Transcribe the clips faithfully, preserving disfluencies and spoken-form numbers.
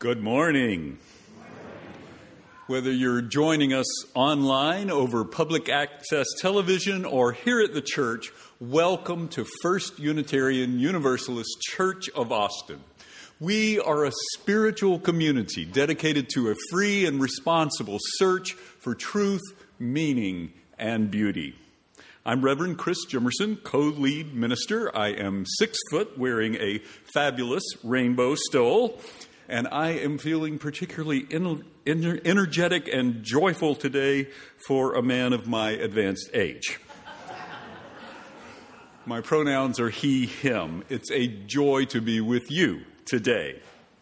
Good morning. Whether you're joining us online over public access television or here at the church, welcome to First Unitarian Universalist Church of Austin. We are a spiritual community dedicated to a free and responsible search for truth, meaning, and beauty. I'm Reverend Chris Jimerson, co-lead minister. I am six foot, wearing a fabulous rainbow stole, and I am feeling particularly ener- ener- energetic and joyful today for a man of my advanced age. My pronouns are he, him. It's a joy to be with you today.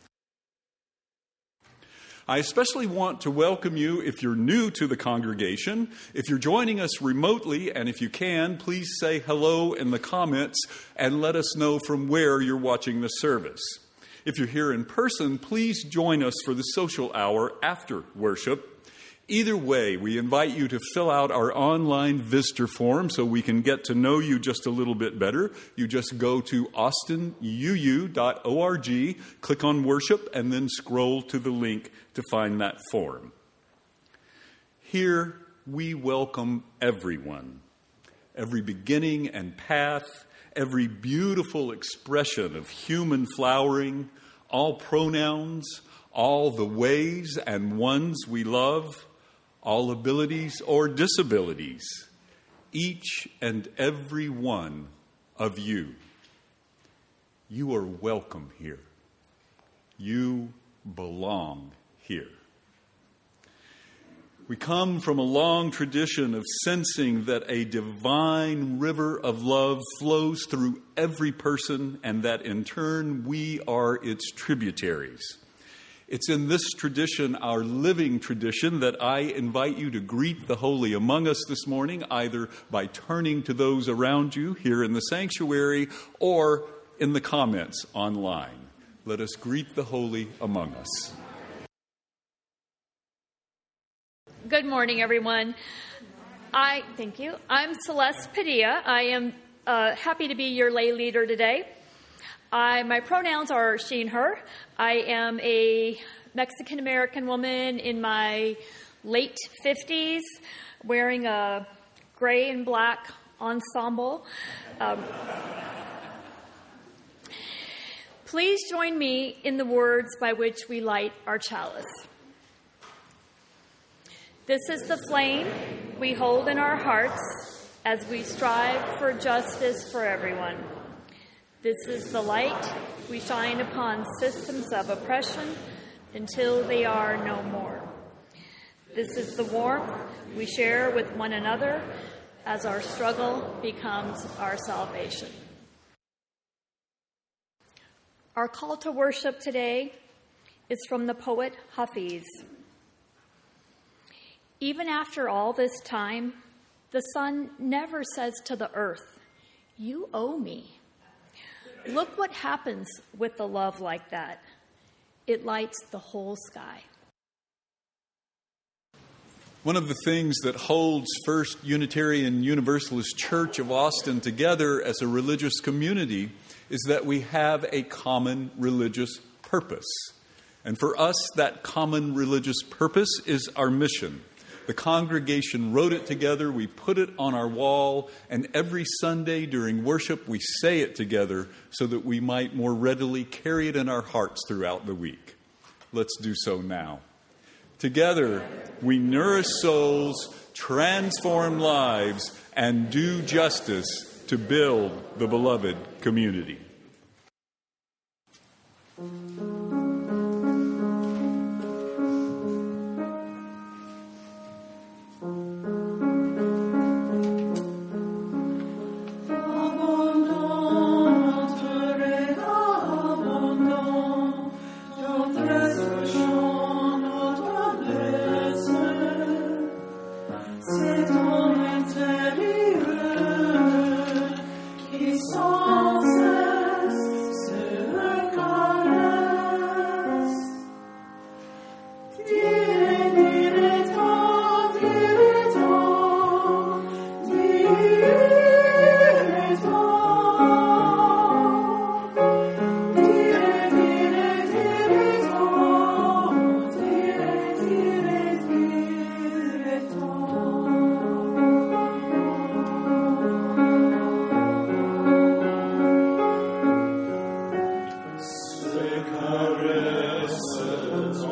I especially want to welcome you if you're new to the congregation. If you're joining us remotely, and if you can, please say hello in the comments and let us know from where you're watching the service. If you're here in person, please join us for the social hour after worship. Either way, we invite you to fill out our online visitor form so we can get to know you just a little bit better. You just go to austin u u dot org, click on worship, and then scroll to the link to find that form. Here, we welcome everyone, every beginning and path, every beautiful expression of human flowering, all pronouns, all the ways and ones we love, all abilities or disabilities, each and every one of you. You are welcome here. You belong here. We come from a long tradition of sensing that a divine river of love flows through every person and that in turn we are its tributaries. It's in this tradition, our living tradition, that I invite you to greet the holy among us this morning, either by turning to those around you here in the sanctuary or in the comments online. Let us greet the holy among us. Good morning, everyone. I thank you. I'm Celeste Padilla. I am uh, happy to be your lay leader today. I, my pronouns are she and her. I am a Mexican-American woman in my late fifties, wearing a gray and black ensemble. Um, please join me in the words by which we light our chalice. This is the flame we hold in our hearts as we strive for justice for everyone. This is the light we shine upon systems of oppression until they are no more. This is the warmth we share with one another as our struggle becomes our salvation. Our call to worship today is from the poet Hafiz. Even after all this time, the sun never says to the earth, "You owe me." Look what happens with a love like that. It lights the whole sky. One of the things that holds First Unitarian Universalist Church of Austin together as a religious community is that we have a common religious purpose. And for us, that common religious purpose is our mission. The congregation wrote it together, we put it on our wall, and every Sunday during worship we say it together so that we might more readily carry it in our hearts throughout the week. Let's do so now. Together, we nourish souls, transform lives, and do justice to build the beloved community. Sans cesse se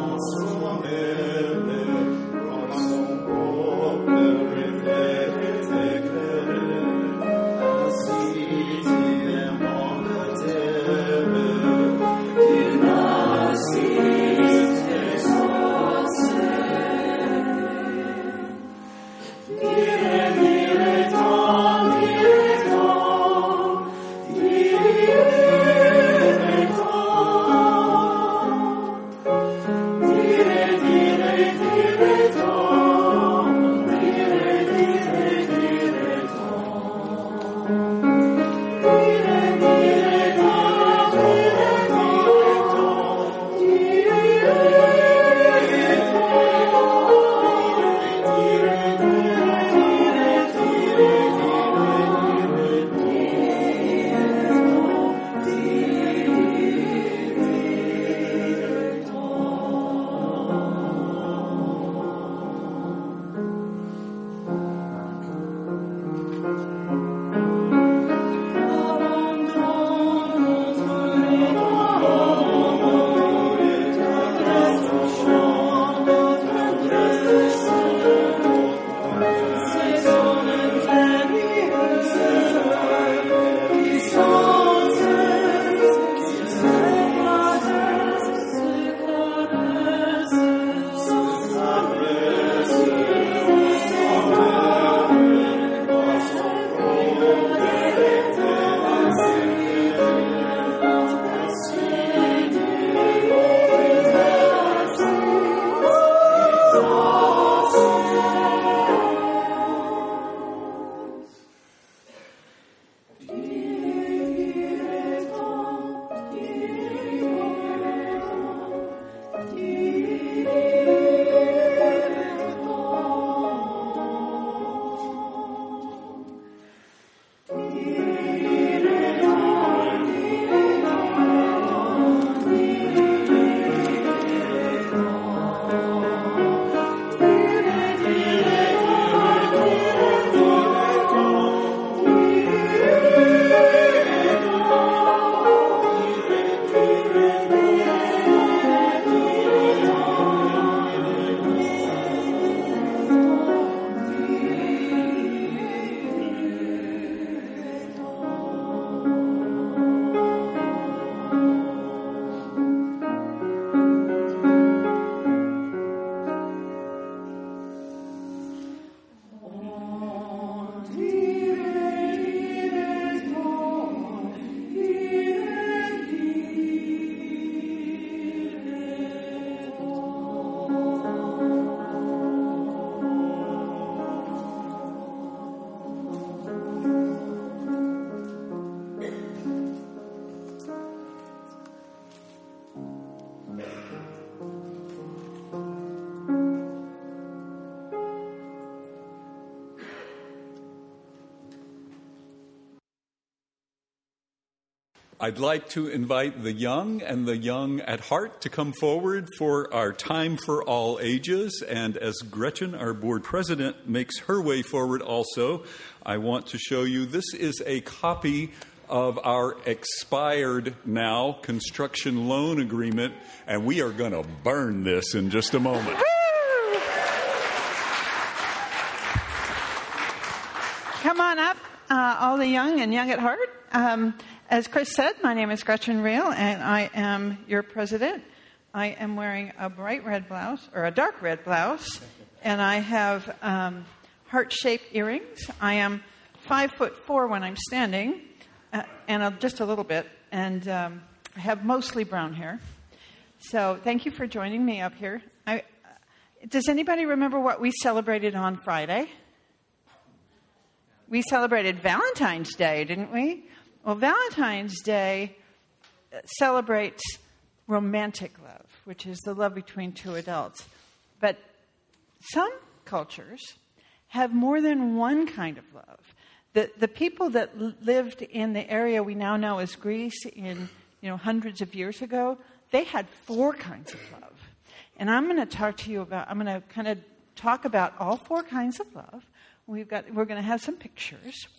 I'd like to invite the young and the young at heart to come forward for our Time for All Ages. And as Gretchen, our board president, makes her way forward also, I want to show you this is a copy of our expired now construction loan agreement, and we are going to burn this in just a moment. Come on up, uh, all the young and young at heart. Um, as Chris said, my name is Gretchen Reel, and I am your president. I am wearing a bright red blouse, or a dark red blouse, and I have um, heart-shaped earrings. I am five foot four when I'm standing, uh, and uh, just a little bit, and um, I have mostly brown hair. So thank you for joining me up here. I, uh, does anybody remember what we celebrated on Friday? We celebrated Valentine's Day, didn't we? Well, Valentine's Day celebrates romantic love, which is the love between two adults. But some cultures have more than one kind of love. The the people that l- lived in the area we now know as Greece in you know hundreds of years ago, they had four kinds of love. And I'm going to talk to you about, I'm going to kind of talk about all four kinds of love. We've got we're going to have some pictures.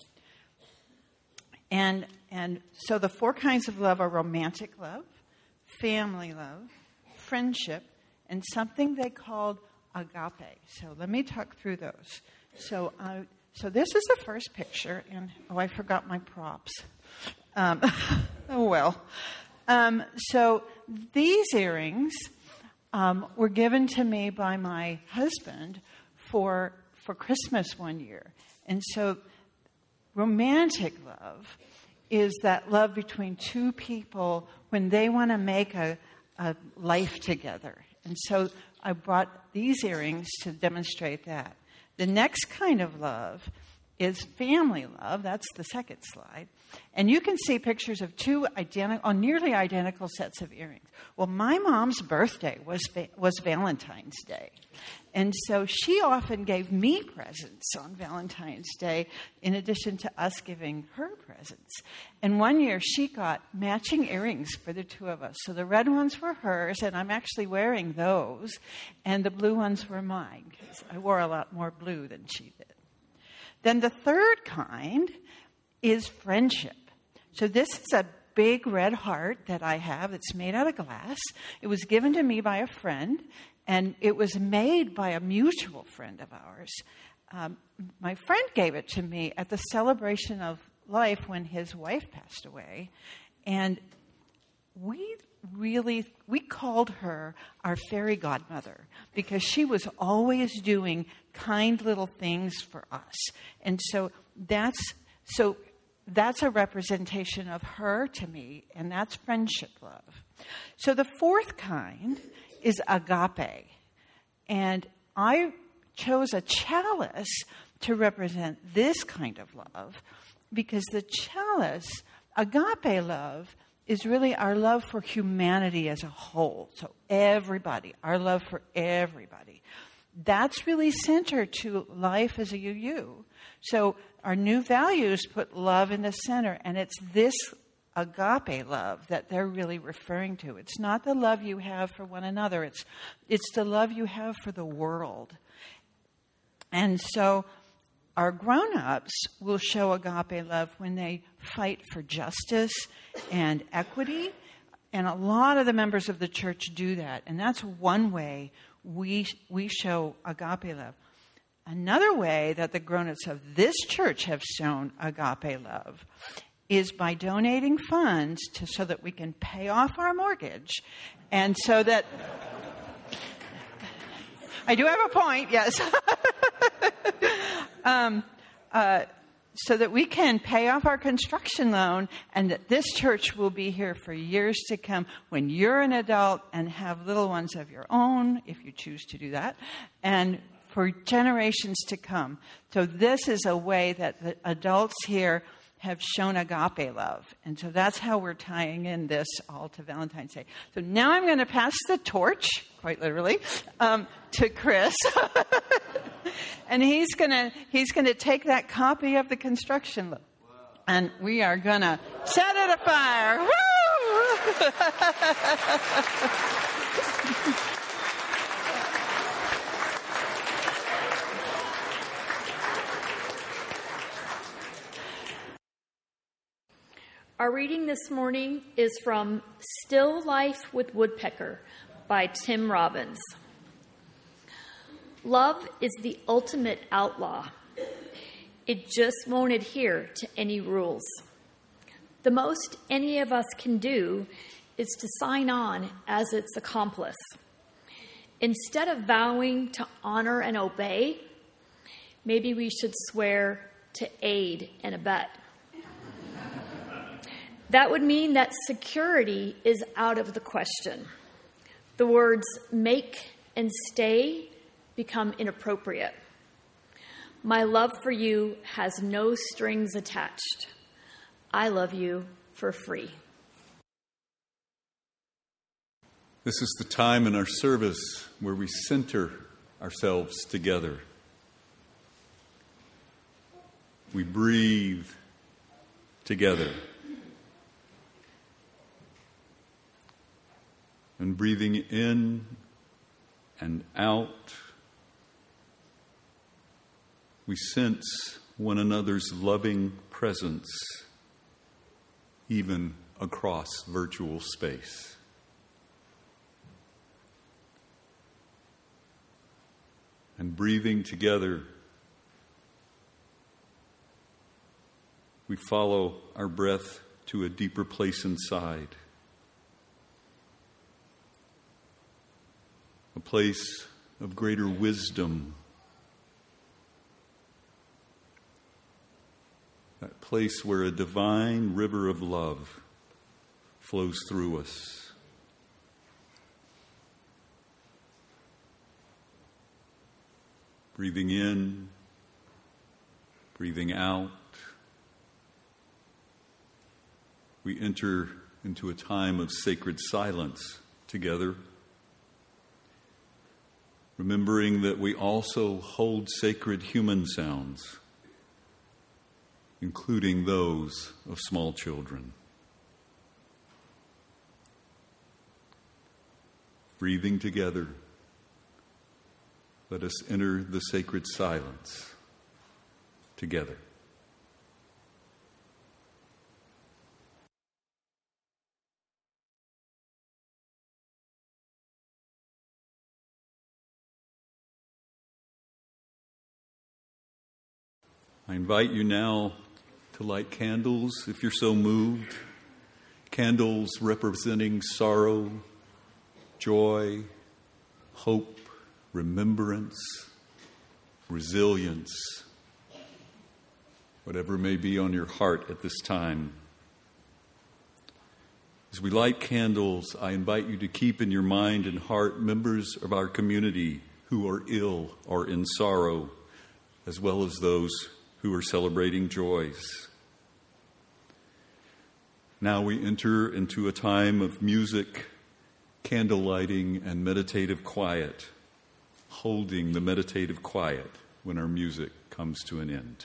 And and so the four kinds of love are romantic love, family love, friendship, and something they called agape. So let me talk through those. So, uh, so this is the first picture, and oh, I forgot my props. Um, oh well. Um, so these earrings um, were given to me by my husband for for Christmas one year, and so romantic love is that love between two people when they want to make a, a life together. And so I brought these earrings to demonstrate that. The next kind of love is family love. That's the second slide. And you can see pictures of two identical, or nearly identical sets of earrings. Well, my mom's birthday was was Valentine's Day. And so she often gave me presents on Valentine's Day in addition to us giving her presents. And one year she got matching earrings for the two of us. So the red ones were hers, and I'm actually wearing those. And the blue ones were mine, because I wore a lot more blue than she did. Then the third kind is friendship. So this is a big red heart that I have. It's made out of glass. It was given to me by a friend, and it was made by a mutual friend of ours. Um, my friend gave it to me at the celebration of life when his wife passed away, and we really, we called her our fairy godmother because she was always doing kind little things for us. And so that's, so that's a representation of her to me, and that's friendship love. So the fourth kind is agape. And I chose a chalice to represent this kind of love because the chalice, agape love, is really our love for humanity as a whole. So everybody, our love for everybody. That's really centered to life as a U U. So our new values put love in the center, and it's this agape love that they're really referring to. It's not the love you have for one another. It's, it's the love you have for the world. And so our grown-ups will show agape love when they fight for justice and equity. And a lot of the members of the church do that. And that's one way we we show agape love. Another way that the grown-ups of this church have shown agape love is by donating funds to, so that we can pay off our mortgage. And so that... I do have a point, yes. um, uh, so that we can pay off our construction loan, and that this church will be here for years to come when you're an adult and have little ones of your own, if you choose to do that, and for generations to come. So this is a way that the adults here have shown agape love. And so that's how we're tying in this all to Valentine's Day. So now I'm going to pass the torch, quite literally, um, to Chris. And he's going to he's going to take that copy of the construction loan. And we are going to set it afire. Woo! Our reading this morning is from Still Life with Woodpecker by Tim Robbins. Love is the ultimate outlaw. It just won't adhere to any rules. The most any of us can do is to sign on as its accomplice. Instead of vowing to honor and obey, maybe we should swear to aid and abet. That would mean that security is out of the question. The words make and stay become inappropriate. My love for you has no strings attached. I love you for free. This is the time in our service where we center ourselves together. We breathe together. And breathing in and out, we sense one another's loving presence, even across virtual space. And breathing together, we follow our breath to a deeper place inside. A place of greater wisdom. That place where a divine river of love flows through us. Breathing in, breathing out. We enter into a time of sacred silence together, remembering that we also hold sacred human sounds, including those of small children. Breathing together, let us enter the sacred silence together. I invite you now to light candles if you're so moved. Candles representing sorrow, joy, hope, remembrance, resilience, whatever may be on your heart at this time. As we light candles, I invite you to keep in your mind and heart members of our community who are ill or in sorrow, as well as those who are celebrating joys. Now we enter into a time of music, candle lighting, and meditative quiet, holding the meditative quiet when our music comes to an end.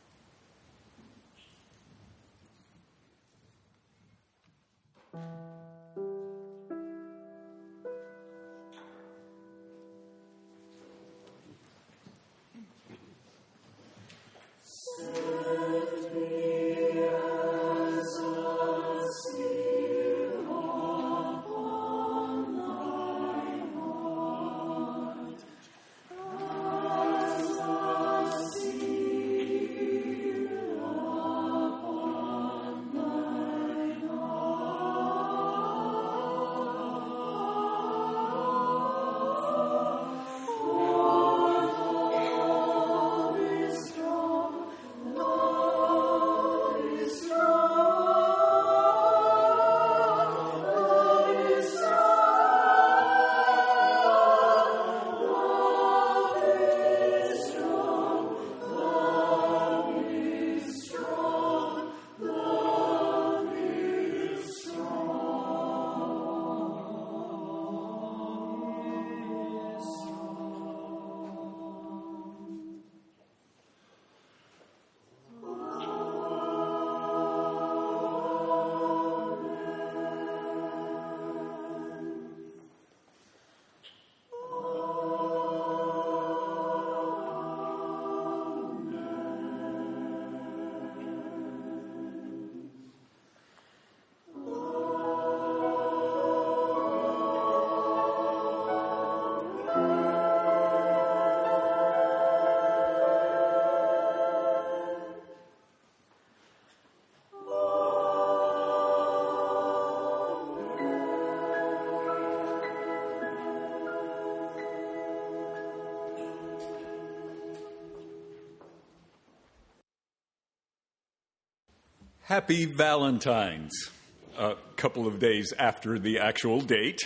Happy Valentine's, a couple of days after the actual date.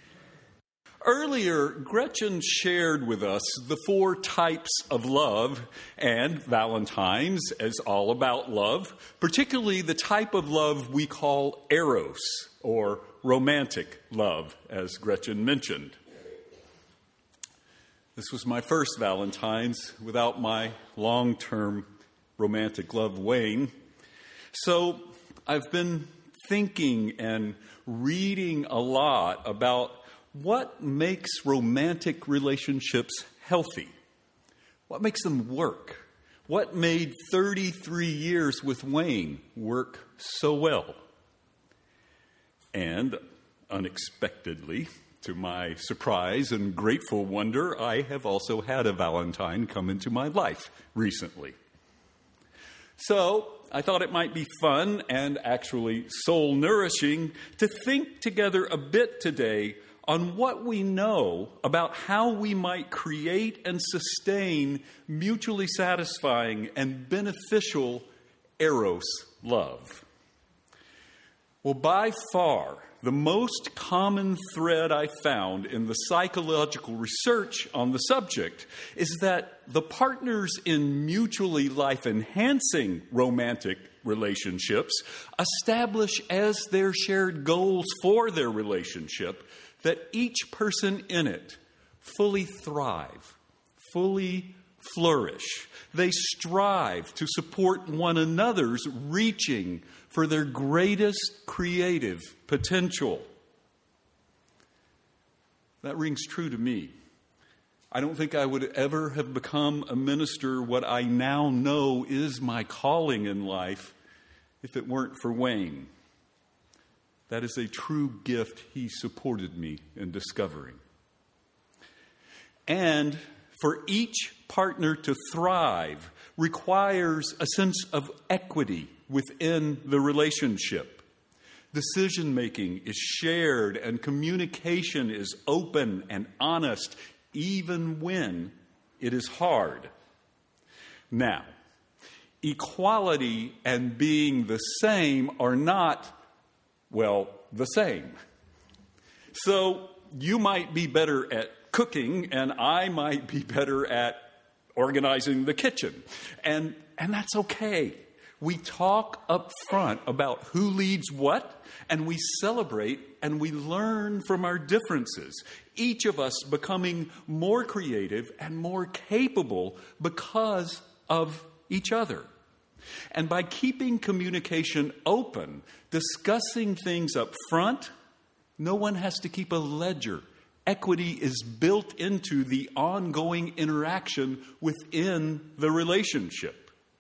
Earlier, Gretchen shared with us the four types of love, and Valentine's is all about love, particularly the type of love we call eros, or romantic love, as Gretchen mentioned. This was my first Valentine's without my long-term romantic love, Wayne. So I've been thinking and reading a lot about what makes romantic relationships healthy. What makes them work? What made thirty-three years with Wayne work so well? And unexpectedly, To my surprise and grateful wonder, I have also had a Valentine come into my life recently. So I thought it might be fun and actually soul-nourishing to think together a bit today on what we know about how we might create and sustain mutually satisfying and beneficial eros love. Well, by far, the most common thread I found in the psychological research on the subject is that the partners in mutually life-enhancing romantic relationships establish as their shared goals for their relationship that each person in it fully thrive, fully flourish. They strive to support one another's reaching for their greatest creative potential. That rings true to me. I don't think I would ever have become a minister, what I now know is my calling in life, if it weren't for Wayne. That is a true gift he supported me in discovering. And for each partner to thrive requires a sense of equity within the relationship. Decision-making is shared and communication is open and honest, even when it is hard. Now, equality and being the same are not, well, the same. So you might be better at cooking and I might be better at organizing the kitchen. And, and that's okay. We talk up front about who leads what, and we celebrate and we learn from our differences, each of us becoming more creative and more capable because of each other. And by keeping communication open, discussing things up front, no one has to keep a ledger. Equity is built into the ongoing interaction within the relationship.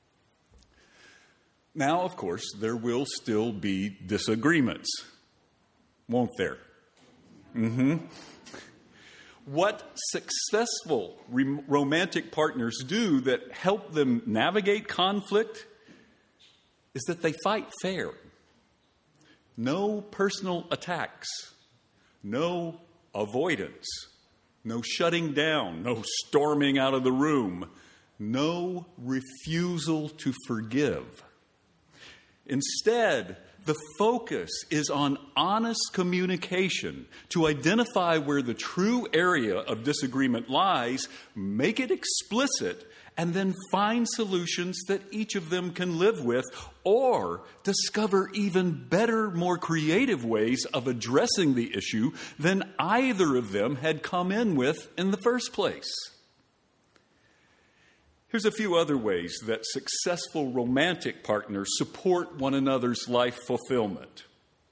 Now, of course, there will still be disagreements, won't there? Mm-hmm. What successful re- romantic partners do that help them navigate conflict is that they fight fair. No personal attacks, no avoidance, no shutting down, no storming out of the room, no refusal to forgive. Instead, the focus is on honest communication to identify where the true area of disagreement lies, make it explicit, and then find solutions that each of them can live with, or discover even better, more creative ways of addressing the issue than either of them had come in with in the first place. Here's a few other ways that successful romantic partners support one another's life fulfillment.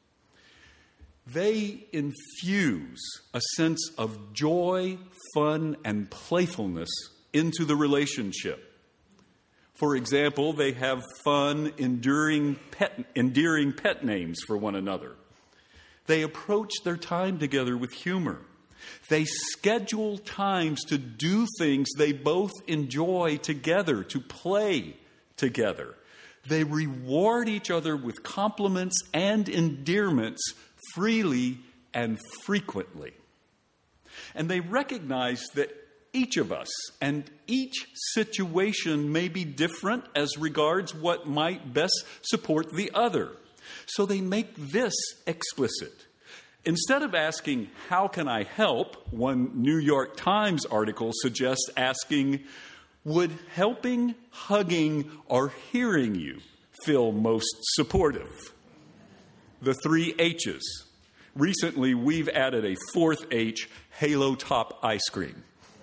They infuse a sense of joy, fun, and playfulness into the relationship. For example, they have fun, enduring pet, endearing pet names for one another. They approach their time together with humor. They schedule times to do things they both enjoy together, to play together. They reward each other with compliments and endearments freely and frequently. And they recognize that each of us and each situation may be different as regards what might best support the other. So they make this explicit. Instead of asking, how can I help? One New York Times article suggests asking, would helping, hugging, or hearing you feel most supportive? The three H's. Recently, we've added a fourth H, Halo Top ice cream.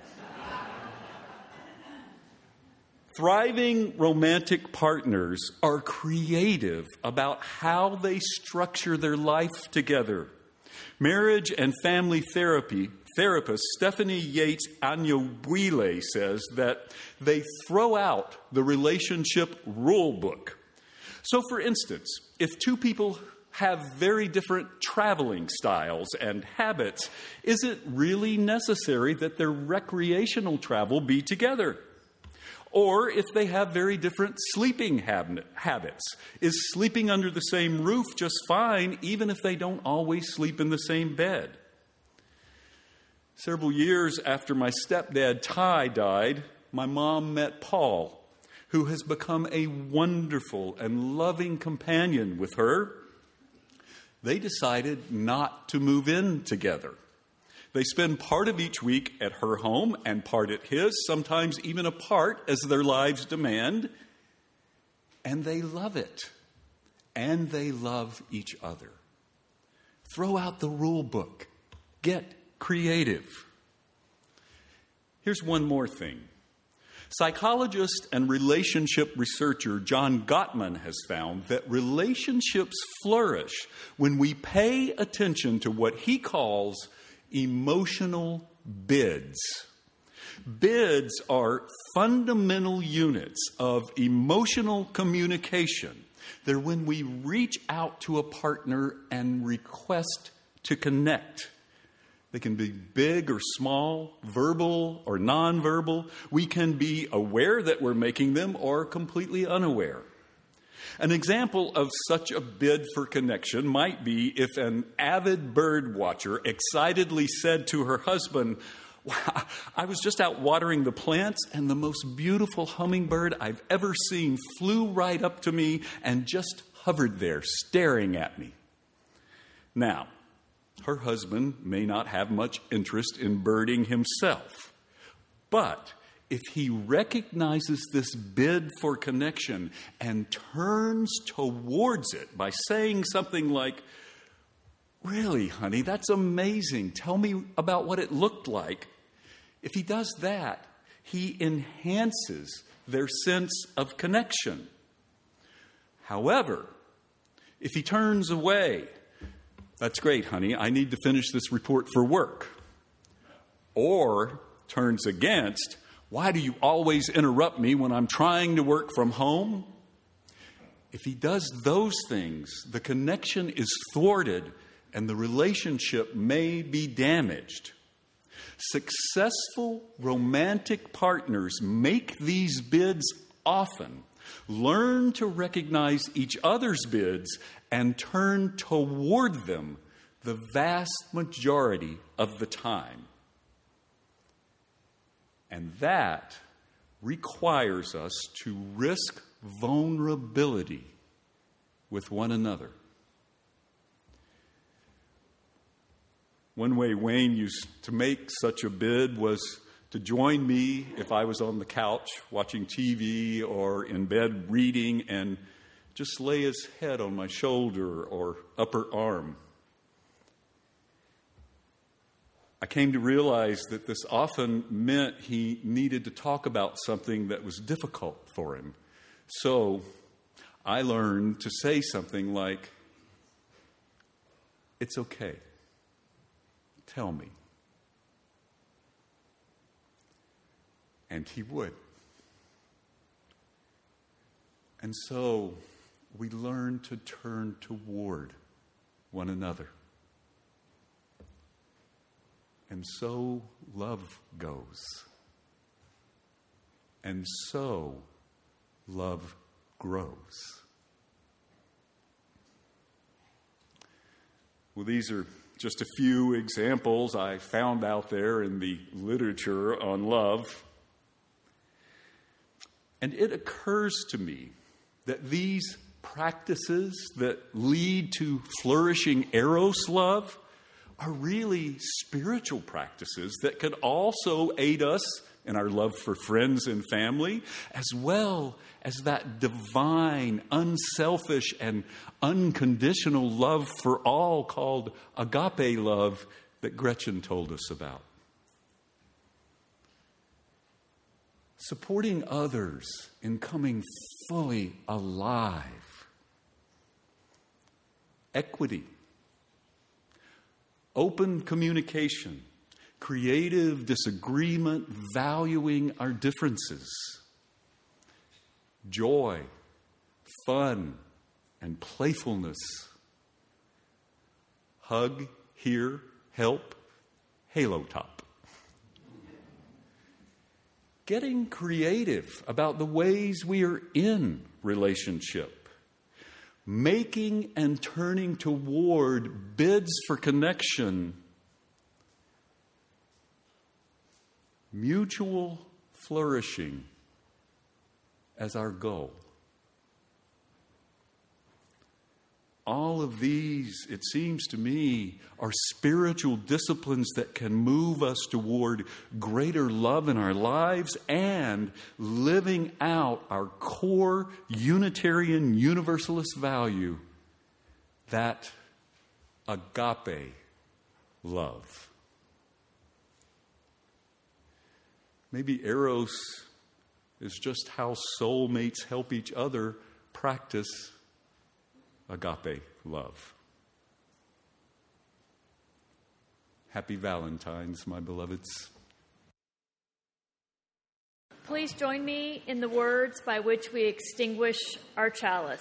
Thriving romantic partners are creative about how they structure their life together. Marriage and family therapy therapist Stephanie Yates Anyabwile says that they throw out the relationship rule book. So, for instance, if two people have very different traveling styles and habits, is it really necessary that their recreational travel be together? Or if they have very different sleeping hab- habits, is sleeping under the same roof just fine, even if they don't always sleep in the same bed? Several years after my stepdad, Ty, died, my mom met Paul, who has become a wonderful and loving companion with her. They decided not to move in together. They spend part of each week at her home and part at his, sometimes even apart as their lives demand. And they love it. And they love each other. Throw out the rule book. Get creative. Here's one more thing. Psychologist and relationship researcher John Gottman has found that relationships flourish when we pay attention to what he calls emotional bids. Bids are fundamental units of emotional communication. They're when we reach out to a partner and request to connect. They can be big or small, verbal or nonverbal. We can be aware that we're making them or completely unaware. An example of such a bid for connection might be if an avid bird watcher excitedly said to her husband, "Wow, I was just out watering the plants and the most beautiful hummingbird I've ever seen flew right up to me and just hovered there staring at me." Now, her husband may not have much interest in birding himself, but if he recognizes this bid for connection and turns towards it by saying something like, "Really, honey, that's amazing. Tell me about what it looked like." If he does that, he enhances their sense of connection. However, if he turns away, "That's great, honey. I need to finish this report for work," or turns against, "Why do you always interrupt me when I'm trying to work from home?" If he does those things, the connection is thwarted and the relationship may be damaged. Successful romantic partners make these bids often, learn to recognize each other's bids, and turn toward them the vast majority of the time. And that requires us to risk vulnerability with one another. One way Wayne used to make such a bid was to join me if I was on the couch watching T V or in bed reading and just lay his head on my shoulder or upper arm. I came to realize that this often meant he needed to talk about something that was difficult for him. So I learned to say something like, "It's okay. Tell me." And he would. And so we learn to turn toward one another. And so love goes. And so love grows. Well, these are just a few examples I found out there in the literature on love. And it occurs to me that these practices that lead to flourishing eros love are really spiritual practices that could also aid us in our love for friends and family, as well as that divine, unselfish, and unconditional love for all called agape love that Gretchen told us about. Supporting others in coming fully alive. Equity. Open communication, creative disagreement, valuing our differences, joy, fun, and playfulness, hug, hear, help, halo top. Getting creative about the ways we are in relationship. Making and turning toward bids for connection. Mutual flourishing as our goal. All of these, it seems to me, are spiritual disciplines that can move us toward greater love in our lives and living out our core Unitarian Universalist value, that agape love. Maybe Eros is just how soulmates help each other practice agape love. Happy Valentine's, my beloveds. Please join me in the words by which we extinguish our chalice.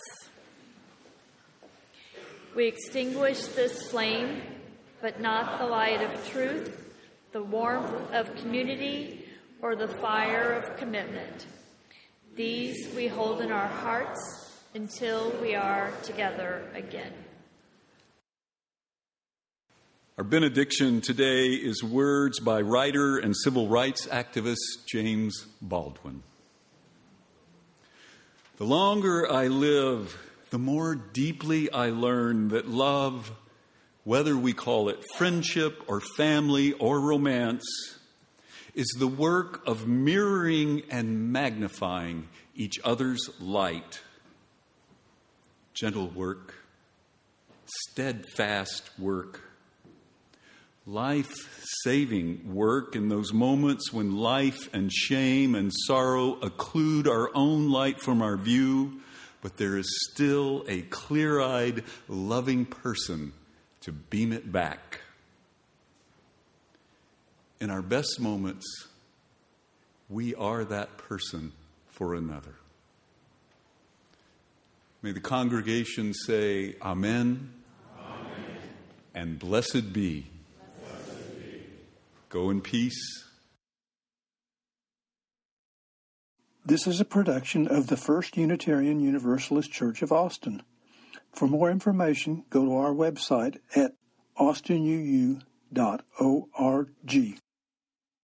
We extinguish this flame, but not the light of truth, the warmth of community, or the fire of commitment. These we hold in our hearts until we are together again. Our benediction today is words by writer and civil rights activist James Baldwin. The longer I live, the more deeply I learn that love, whether we call it friendship or family or romance, is the work of mirroring and magnifying each other's light. Gentle work, steadfast work, life-saving work in those moments when life and shame and sorrow occlude our own light from our view, but there is still a clear-eyed, loving person to beam it back. In our best moments, we are that person for another. May the congregation say, Amen, Amen. And blessed be. Blessed be. Go in peace. This is a production of the First Unitarian Universalist Church of Austin. For more information, go to our website at austin u u dot org.